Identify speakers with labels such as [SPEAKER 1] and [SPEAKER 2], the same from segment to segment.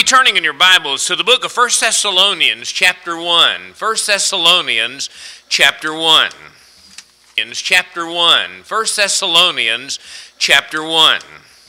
[SPEAKER 1] turning in your Bibles to the book of 1 Thessalonians chapter 1. 1 Thessalonians chapter 1. Chapter 1. 1 Thessalonians chapter 1.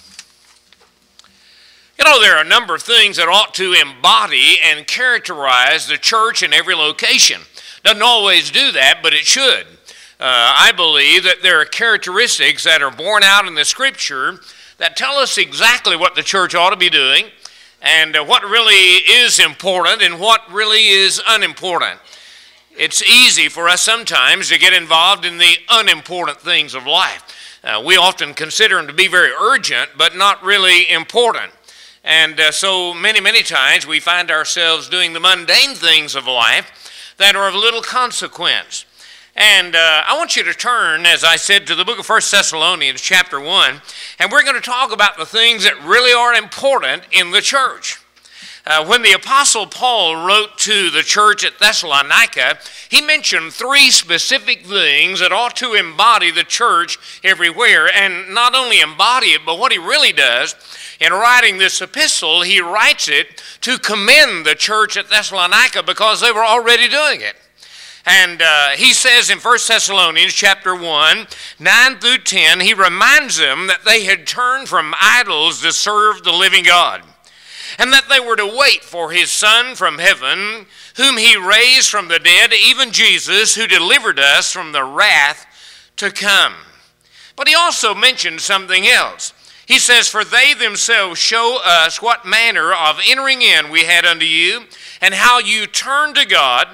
[SPEAKER 1] You know, there are a number of things that ought to embody and characterize the church in every location. Doesn't always do that, but it should. I believe that there are characteristics that are borne out in the Scripture that tell us exactly what the church ought to be doing and what really is important and what really is unimportant. It's easy for us sometimes to get involved in the unimportant things of life. We often consider them to be very urgent, but not really important. And so many times we find ourselves doing the mundane things of life that are of little consequence. And I want you to turn, as I said, to the book of 1 Thessalonians chapter 1, and we're going to talk about the things that really are important in the church. When the Apostle Paul wrote to the church at Thessalonica, he mentioned three specific things that ought to embody the church everywhere, and not only embody it, but what he really does. In writing this epistle, he writes it to commend the church at Thessalonica because they were already doing it. And he says in 1 Thessalonians chapter 1, 9 through 10, he reminds them that they had turned from idols to serve the living God, and that they were to wait for his Son from heaven, whom he raised from the dead, even Jesus, who delivered us from the wrath to come. But he also mentioned something else. He says, for they themselves show us what manner of entering in we had unto you, and how you turned to God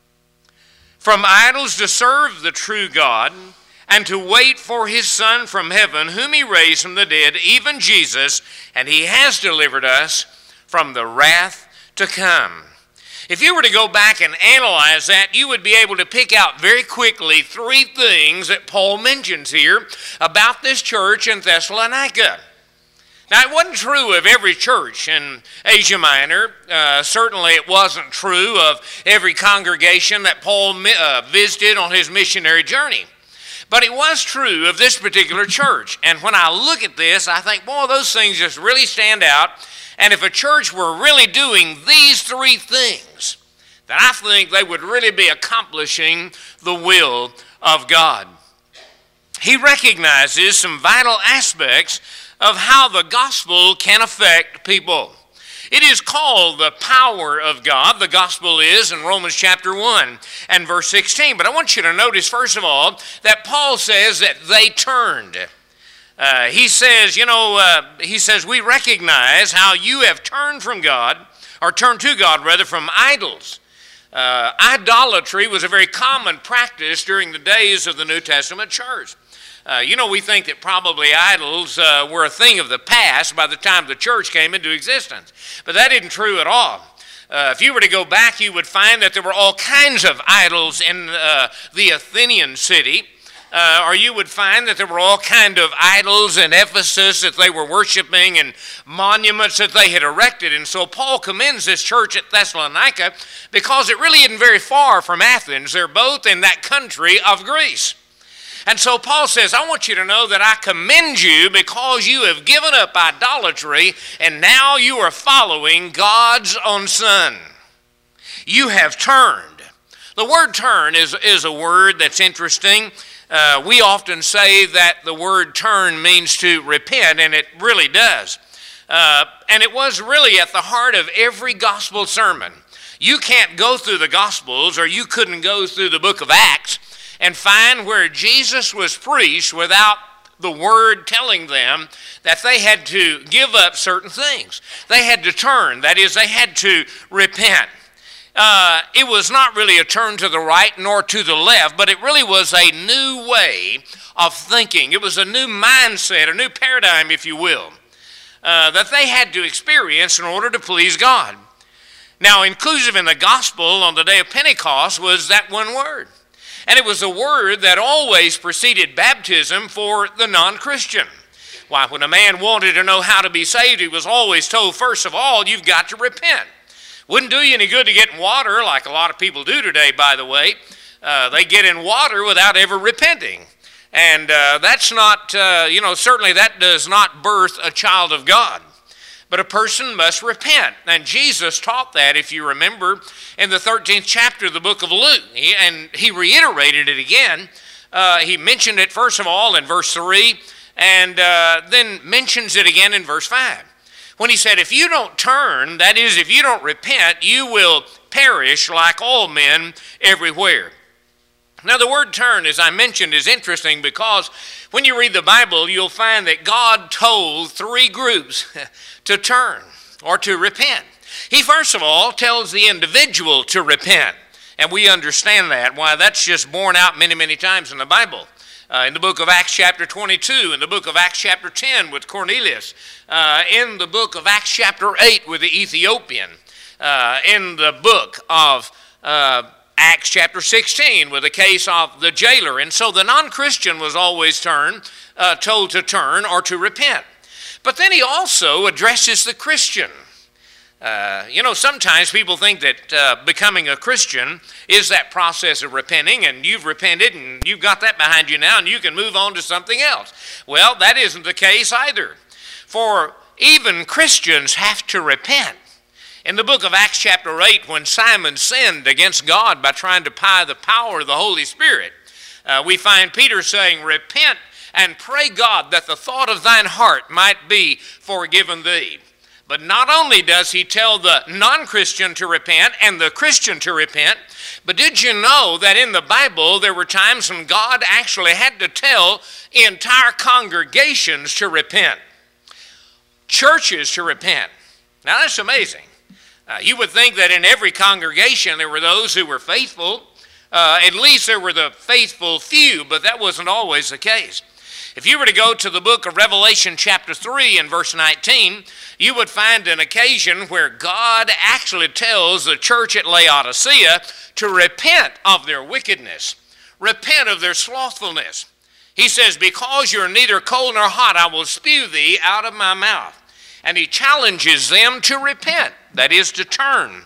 [SPEAKER 1] from idols to serve the true God, and to wait for his Son from heaven, whom he raised from the dead, even Jesus, and he has delivered us from the wrath to come. If you were to go back and analyze that, you would be able to pick out very quickly three things that Paul mentions here about this church in Thessalonica. Now, it wasn't true of every church in Asia Minor. Certainly it wasn't true of every congregation that Paul visited on his missionary journey. But it was true of this particular church. And when I look at this, I think, boy, those things just really stand out. And if a church were really doing these three things, then I think they would really be accomplishing the will of God. He recognizes some vital aspects of how the gospel can affect people. It is called the power of God. The gospel is in Romans chapter 1 and verse 16. But I want you to notice, first of all, that Paul says that they turned. He says, we recognize how you have turned from God, or turned to God, rather, from idols. Idolatry was a very common practice during the days of the New Testament church. We think that probably idols were a thing of the past by the time the church came into existence. But that isn't true at all. If you were to go back, you would find that there were all kinds of idols in the Athenian city. Or you would find that there were all kinds of idols in Ephesus that they were worshiping and monuments that they had erected. And so Paul commends this church at Thessalonica because it really isn't very far from Athens. They're both in that country of Greece. And so Paul says, I want you to know that I commend you because you have given up idolatry and now you are following God's own Son. You have turned. The word turn is a word that's interesting. We often say that the word turn means to repent, and it really does. And it was really at the heart of every gospel sermon. You can't go through the Gospels, or you couldn't go through the book of Acts, and find where Jesus was preached without the word telling them that they had to give up certain things. They had to turn. That is, they had to repent. It was not really a turn to the right nor to the left, but it really was a new way of thinking. It was a new mindset, a new paradigm, if you will, that they had to experience in order to please God. Now, inclusive in the gospel on the day of Pentecost was that one word. And it was a word that always preceded baptism for the non-Christian. Why, when a man wanted to know how to be saved, he was always told, first of all, you've got to repent. Wouldn't do you any good to get in water, like a lot of people do today, by the way. They get in water without ever repenting. And that's not, certainly that does not birth a child of God. but a person must repent. And Jesus taught that, if you remember, in the 13th chapter of the book of Luke. And he reiterated it again. He mentioned it, first of all, in verse 3, and then mentions it again in verse 5. When he said, if you don't turn, that is, if you don't repent, you will perish like all men everywhere. Now, the word turn, as I mentioned, is interesting because when you read the Bible, you'll find that God told three groups to turn or to repent. He, first of all, tells the individual to repent, and we understand that. Why, that's just borne out many, many times in the Bible. In the book of Acts chapter 22, in the book of Acts chapter 10 with Cornelius, in the book of Acts chapter 8 with the Ethiopian, in the book of Acts chapter 16 with the case of the jailer. And so the non-Christian was always told to turn or to repent. But then he also addresses the Christian. Sometimes people think that becoming a Christian is that process of repenting, and you've repented and you've got that behind you now and you can move on to something else. Well, that isn't the case either. For even Christians have to repent. In the book of Acts chapter 8, when Simon sinned against God by trying to defy the power of the Holy Spirit, we find Peter saying, repent and pray God that the thought of thine heart might be forgiven thee. But not only does he tell the non-Christian to repent and the Christian to repent, but did you know that in the Bible there were times when God actually had to tell entire congregations to repent, churches to repent? Now that's amazing. You would think that in every congregation there were those who were faithful. At least there were the faithful few, but that wasn't always the case. If you were to go to the book of Revelation chapter 3 and verse 19, you would find an occasion where God actually tells the church at Laodicea to repent of their wickedness, repent of their slothfulness. He says, because you're neither cold nor hot, I will spew thee out of my mouth. And he challenges them to repent, that is to turn,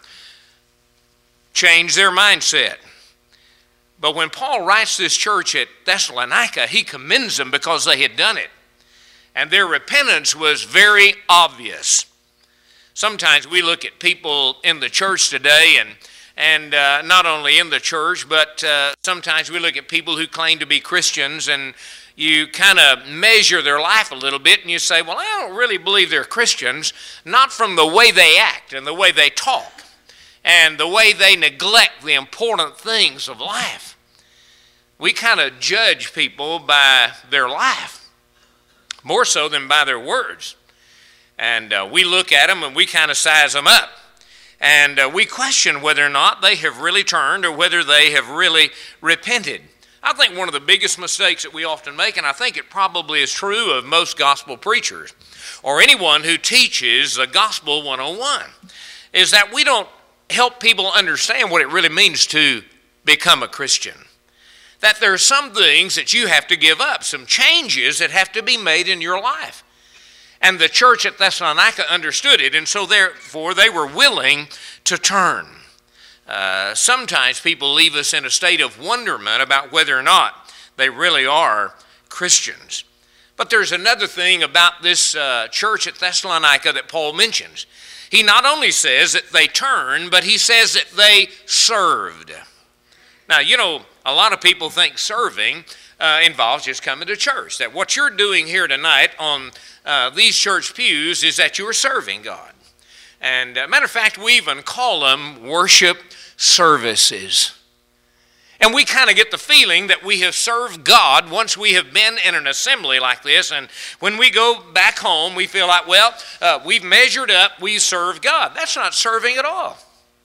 [SPEAKER 1] change their mindset. But when Paul writes this church at Thessalonica, he commends them because they had done it. And their repentance was very obvious. Sometimes we look at people in the church today, and not only in the church, but sometimes we look at people who claim to be Christians, and you kind of measure their life a little bit, and you say, well, I don't really believe they're Christians, not from the way they act and the way they talk and the way they neglect the important things of life. We kind of judge people by their life, more so than by their words. And we look at them and we kind of size them up. And we question whether or not they have really turned or whether they have really repented. I think one of the biggest mistakes that we often make, and I think it probably is true of most gospel preachers or anyone who teaches the gospel 101, is that we don't help people understand what it really means to become a Christian. That there are some things that you have to give up, some changes that have to be made in your life. And the church at Thessalonica understood it, and so therefore they were willing to turn. Sometimes people leave us in a state of wonderment about whether or not they really are Christians. But there's another thing about this church at Thessalonica that Paul mentions. He not only says that they turned, but he says that they served. Now, a lot of people think serving involves just coming to church. That what you're doing here tonight on these church pews is that you are serving God. And matter of fact, we even call them worship services. And we kind of get the feeling that we have served God once we have been in an assembly like this. And when we go back home, we feel like, well, we've measured up, we serve God. That's not serving at all.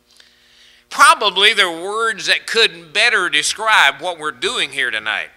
[SPEAKER 1] Probably there are words that could better describe what we're doing here tonight.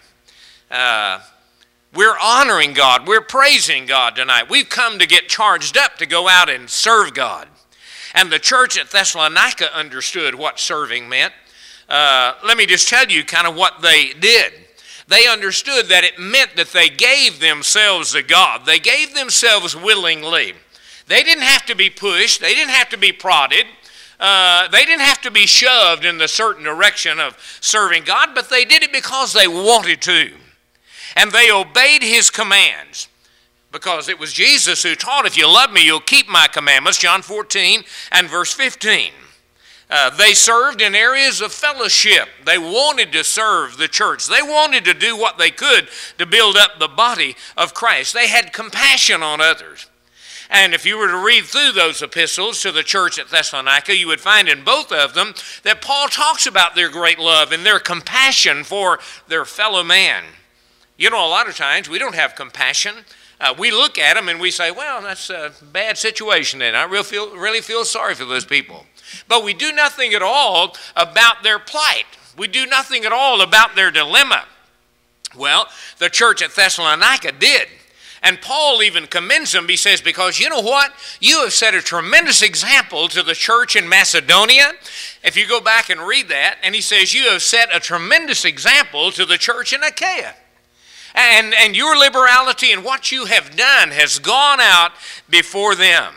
[SPEAKER 1] We're honoring God. We're praising God tonight. We've come to get charged up to go out and serve God. And the church at Thessalonica understood what serving meant. Let me just tell you kind of what they did. They understood that it meant that they gave themselves to God. They gave themselves willingly. They didn't have to be pushed. They didn't have to be prodded. They didn't have to be shoved in the certain direction of serving God, but they did it because they wanted to. And they obeyed his commands. because it was Jesus who taught, if you love me, you'll keep my commandments, John 14 and verse 15. They served in areas of fellowship. They wanted to serve the church. They wanted to do what they could to build up the body of Christ. They had compassion on others. And if you were to read through those epistles to the church at Thessalonica, you would find in both of them that Paul talks about their great love and their compassion for their fellow man. You know, a lot of times we don't have compassion. We look at them and we say, well, that's a bad situation, and I really feel sorry for those people. But we do nothing at all about their plight. We do nothing at all about their dilemma. Well, the church at Thessalonica did. And Paul even commends them. He says, because you know what? You have set a tremendous example to the church in Macedonia. If you go back and read that, and he says, you have set a tremendous example to the church in Achaia. And your liberality and what you have done has gone out before them.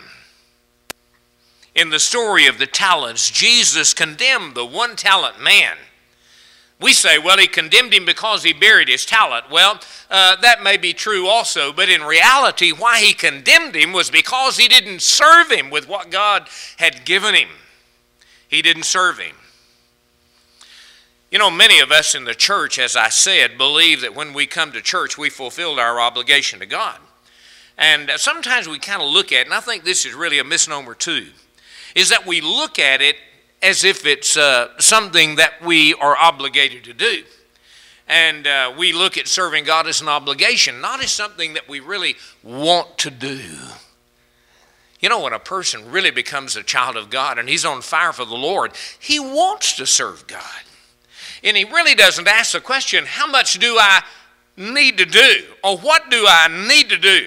[SPEAKER 1] In the story of the talents, Jesus condemned the one-talent man. We say, well, he condemned him because he buried his talent. Well, that may be true also, but in reality, why he condemned him was because he didn't serve him with what God had given him. He didn't serve him. You know, many of us in the church, as I said, believe that when we come to church, we fulfilled our obligation to God. And sometimes we kind of look at it, and I think this is really a misnomer too, is that we look at it as if it's something that we are obligated to do. And we look at serving God as an obligation, not as something that we really want to do. You know, when a person really becomes a child of God and he's on fire for the Lord, he wants to serve God. And he really doesn't ask the question, how much do I need to do? Or what do I need to do?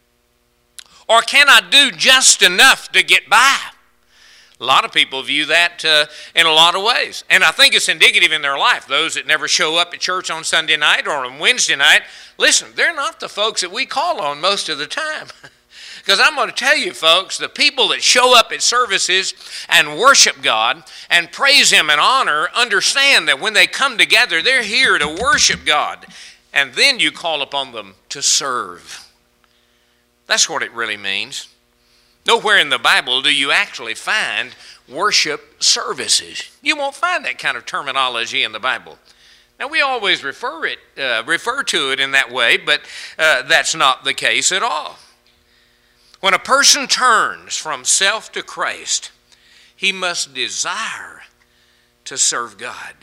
[SPEAKER 1] Or can I do just enough to get by? A lot of people view that in a lot of ways. And I think it's indicative in their life. Those that never show up at church on Sunday night or on Wednesday night, listen, they're not the folks that we call on most of the time. Because I'm going to tell you, folks, the people that show up at services and worship God and praise Him and honor understand that when they come together, they're here to worship God. And then you call upon them to serve. That's what it really means. Nowhere in the Bible do you actually find worship services. You won't find that kind of terminology in the Bible. Now, we always refer to it in that way, but that's not the case at all. When a person turns from self to Christ, he must desire to serve God.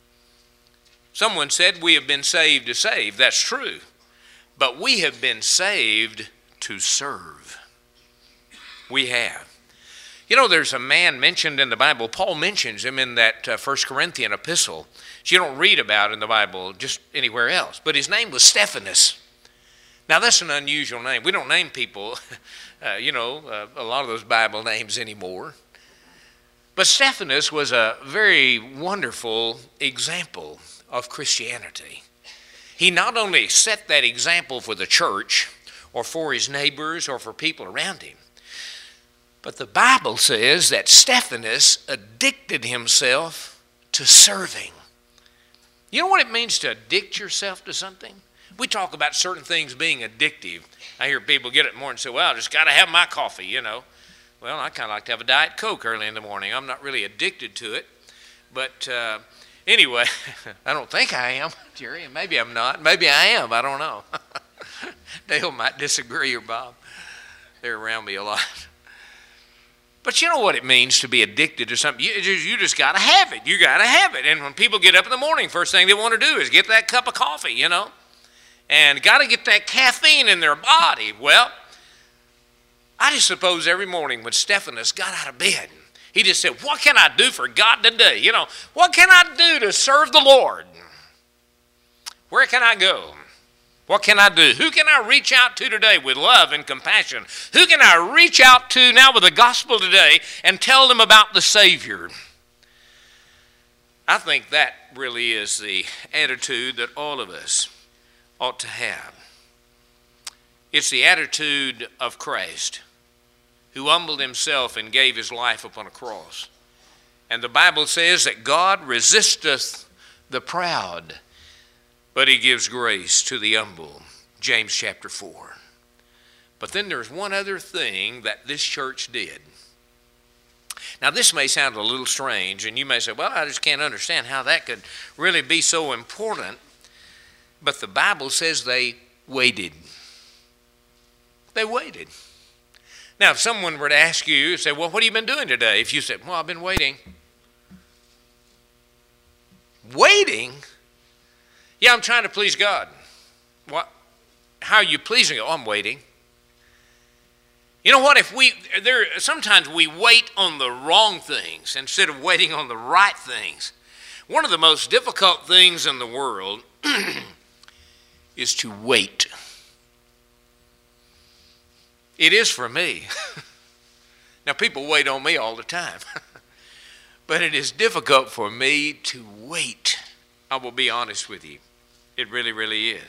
[SPEAKER 1] Someone said we have been saved to save. That's true. But we have been saved to serve. We have. You know, there's a man mentioned in the Bible. Paul mentions him in that 1 Corinthian epistle. You don't read about in the Bible just anywhere else. But his name was Stephanas. Now, that's an unusual name. We don't name people, a lot of those Bible names anymore. But Stephanas was a very wonderful example of Christianity. He not only set that example for the church or for his neighbors or for people around him, but the Bible says that Stephanas addicted himself to serving. You know what it means to addict yourself to something? We talk about certain things being addictive. I hear people get up in the morning and say, well, I just got to have my coffee, you know. Well, I kind of like to have a Diet Coke early in the morning. I'm not really addicted to it. But anyway, I don't think I am, Jerry. Maybe I'm not. Maybe I am. I don't know. Dale might disagree, or Bob. They're around me a lot. But you know what it means to be addicted to something. You just got to have it. You got to have it. And when people get up in the morning, first thing they want to do is get that cup of coffee, you know. And got to get that caffeine in their body. Well, I just suppose every morning when Stephanas got out of bed, he just said, what can I do for God today? You know, what can I do to serve the Lord? Where can I go? What can I do? Who can I reach out to today with love and compassion? Who can I reach out to now with the gospel today and tell them about the Savior? I think that really is the attitude that all of us ought to have. It's the attitude of Christ, who humbled himself and gave his life upon a cross. And the Bible says that God resisteth the proud, but he gives grace to the humble. James chapter 4. But then there's one other thing that this church did. Now, this may sound a little strange, and you may say, well, I just can't understand how that could really be so important. But the Bible says they waited. They waited. Now, if someone were to ask you, say, well, what have you been doing today? If you said, well, I've been waiting. Waiting? Yeah, I'm trying to please God. What? How are you pleasing God? Oh, I'm waiting. You know what? Sometimes we wait on the wrong things instead of waiting on the right things. One of the most difficult things in the world is to wait. It is for me. Now, people wait on me all the time. But it is difficult for me to wait. I will be honest with you. It really, really is.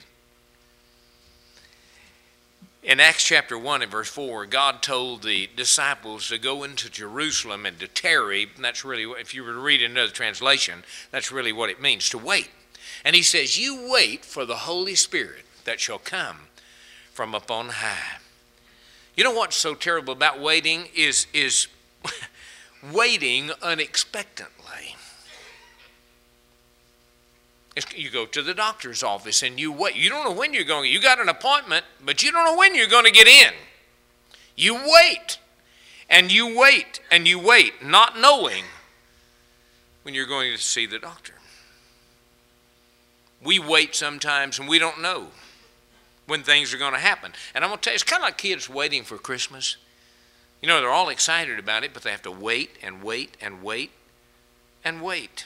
[SPEAKER 1] In Acts chapter 1 and verse 4, God told the disciples to go into Jerusalem and to tarry. And that's really, if you were to read another translation, that's really what it means, to wait. And he says, you wait for the Holy Spirit that shall come from up on high. You know what's so terrible about waiting is waiting unexpectedly. You go to the doctor's office and you wait. You don't know when you're going. You got an appointment, but you don't know when you're going to get in. You wait, and you wait, and you wait, not knowing when you're going to see the doctor. We wait sometimes and we don't know when things are going to happen. And I'm going to tell you, it's kind of like kids waiting for Christmas. You know, they're all excited about it, but they have to wait and wait and wait and wait.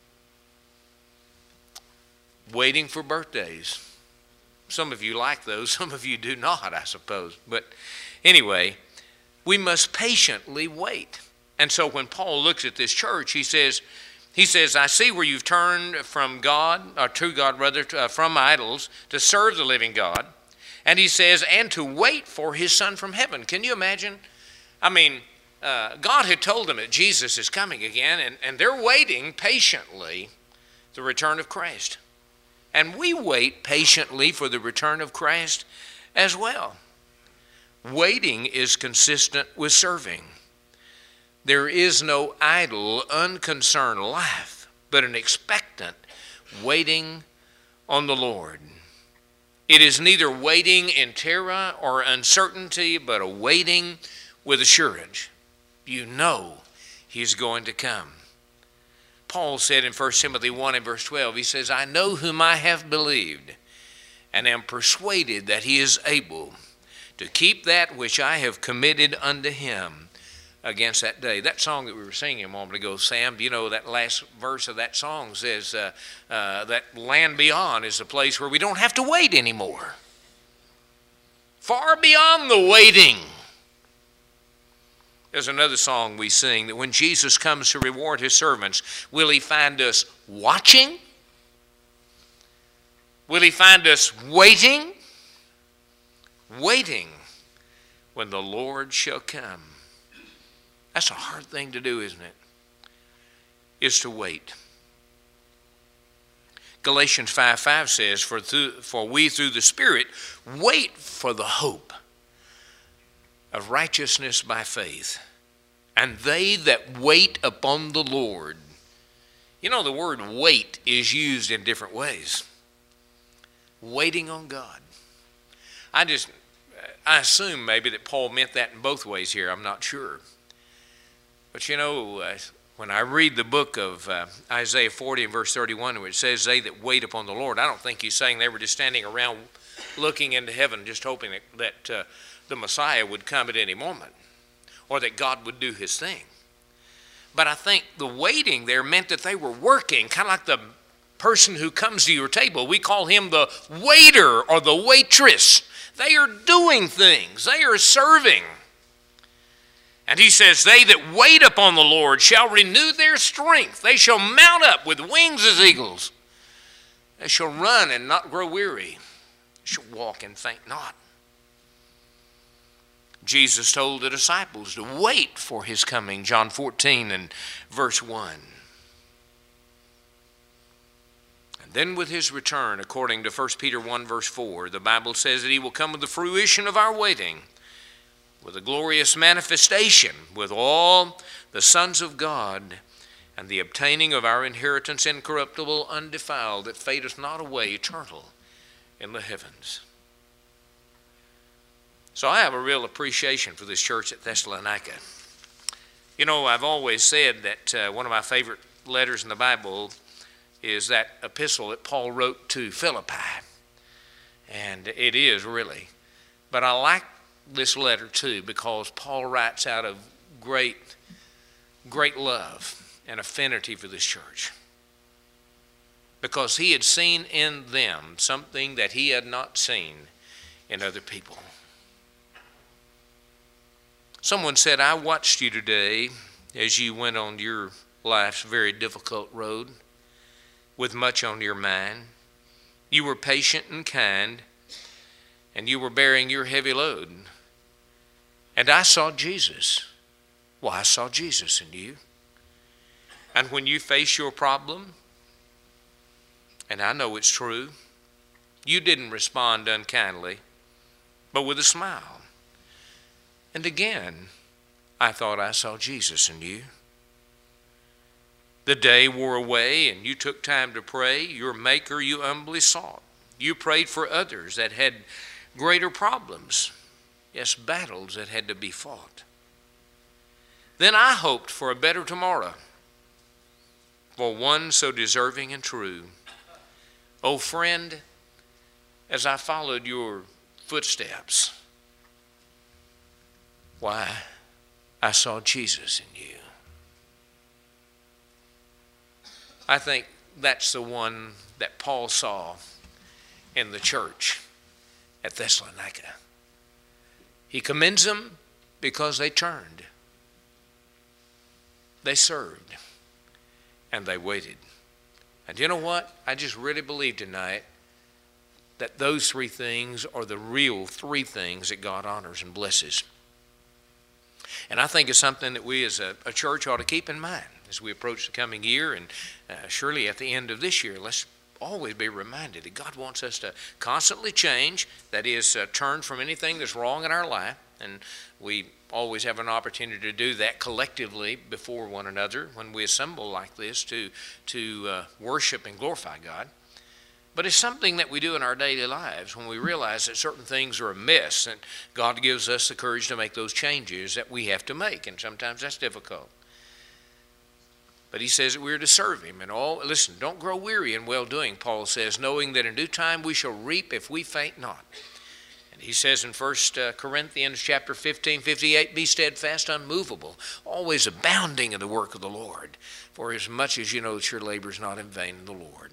[SPEAKER 1] Waiting for birthdays. Some of you like those, some of you do not, I suppose. But anyway, we must patiently wait. And so when Paul looks at this church, he says, I see where you've turned from God, or to God rather, from idols, to serve the living God. And he says, and to wait for his Son from heaven. Can you imagine? I mean, God had told them that Jesus is coming again, and they're waiting patiently the return of Christ. And we wait patiently for the return of Christ as well. Waiting is consistent with serving. There is no idle, unconcerned life, but an expectant waiting on the Lord. It is neither waiting in terror or uncertainty, but a waiting with assurance. You know he's going to come. Paul said in 1 Timothy 1 and verse 12, he says, I know whom I have believed, and am persuaded that he is able to keep that which I have committed unto him against that day. That song that we were singing a moment ago, Sam, you know that last verse of that song says that land beyond is the place where we don't have to wait anymore. Far beyond the waiting. There's another song we sing that when Jesus comes to reward his servants, will he find us watching? Will he find us waiting? Waiting when the Lord shall come. That's a hard thing to do, isn't it? Is to wait. Galatians 5:5 says, for we through the Spirit wait for the hope of righteousness by faith. And they that wait upon the Lord. You know, the word wait is used in different ways. Waiting on God. I assume maybe that Paul meant that in both ways here. I'm not sure. But you know, when I read the book of Isaiah 40 and verse 31, where it says, they that wait upon the Lord, I don't think he's saying they were just standing around looking into heaven, just hoping that the Messiah would come at any moment, or that God would do his thing. But I think the waiting there meant that they were working, kind of like the person who comes to your table. We call him the waiter or the waitress. They are doing things. They are serving. And he says, they that wait upon the Lord shall renew their strength. They shall mount up with wings as eagles. They shall run and not grow weary. They shall walk and faint not. Jesus told the disciples to wait for his coming, John 14 and verse 1. And then with his return, according to 1 Peter 1 verse 4, the Bible says that he will come with the fruition of our waiting with a glorious manifestation with all the sons of God, and the obtaining of our inheritance incorruptible, undefiled, that fadeth not away, eternal in the heavens. So I have a real appreciation for this church at Thessalonica. You know, I've always said that one of my favorite letters in the Bible is that epistle that Paul wrote to Philippi. And it is really. But I like this letter too because Paul writes out of great love and affinity for this church, because he had seen in them something that he had not seen in other people. Someone said, I watched you today as you went on your life's very difficult road with much on your mind. You were patient and kind, and you were bearing your heavy load. And I saw Jesus. Well, I saw Jesus in you. And when you face your problem, and I know it's true, you didn't respond unkindly, but with a smile. And again, I thought I saw Jesus in you. The day wore away, and you took time to pray. Your Maker you humbly sought. You prayed for others that had greater problems, yes, battles that had to be fought. Then I hoped for a better tomorrow, for one so deserving and true. Oh, friend, as I followed your footsteps, why, I saw Jesus in you. I think that's the one that Paul saw in the church at Thessalonica. He commends them because they turned, they served, and they waited. And you know what? I just really believe tonight that those three things are the real three things that God honors and blesses. And I think it's something that we as a church ought to keep in mind as we approach the coming year, and surely at the end of this year. Let's always be reminded that God wants us to constantly change, that is, turn from anything that's wrong in our life, and we always have an opportunity to do that collectively before one another when we assemble like this to worship and glorify God. But it's something that we do in our daily lives when we realize that certain things are amiss, and God gives us the courage to make those changes that we have to make, and sometimes that's difficult. But he says that we're to serve him. And listen, don't grow weary in well-doing, Paul says, knowing that in due time we shall reap if we faint not. And he says in 1 Corinthians chapter 15:58, be steadfast, unmovable, always abounding in the work of the Lord, for as much as you know that your labor is not in vain in the Lord.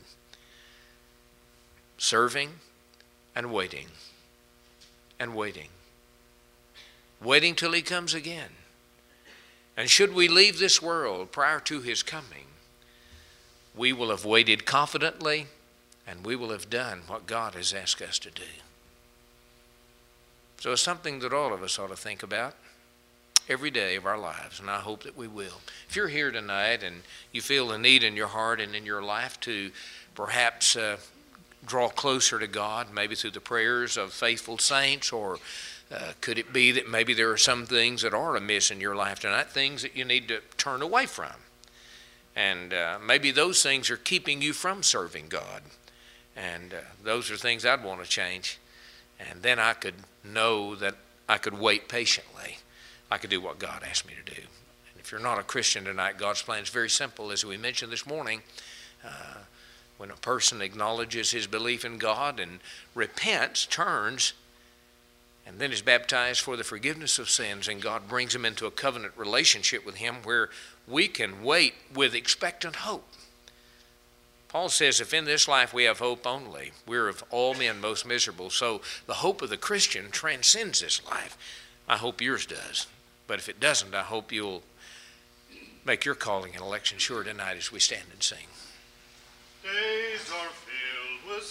[SPEAKER 1] Serving and waiting and waiting. Waiting till he comes again. And should we leave this world prior to his coming, we will have waited confidently, and we will have done what God has asked us to do. So it's something that all of us ought to think about every day of our lives, and I hope that we will. If you're here tonight and you feel the need in your heart and in your life to perhaps draw closer to God, maybe through the prayers of faithful saints, or could it be that maybe there are some things that are amiss in your life tonight, things that you need to turn away from? And maybe those things are keeping you from serving God. And those are things I'd want to change. And then I could know that I could wait patiently. I could do what God asked me to do. And if you're not a Christian tonight, God's plan is very simple. As we mentioned this morning, when a person acknowledges his belief in God and repents, turns, and then is baptized for the forgiveness of sins, and God brings him into a covenant relationship with him where we can wait with expectant hope. Paul says, if in this life we have hope only, we're of all men most miserable. So the hope of the Christian transcends this life. I hope yours does. But if it doesn't, I hope you'll make your calling and election sure tonight as we stand and sing.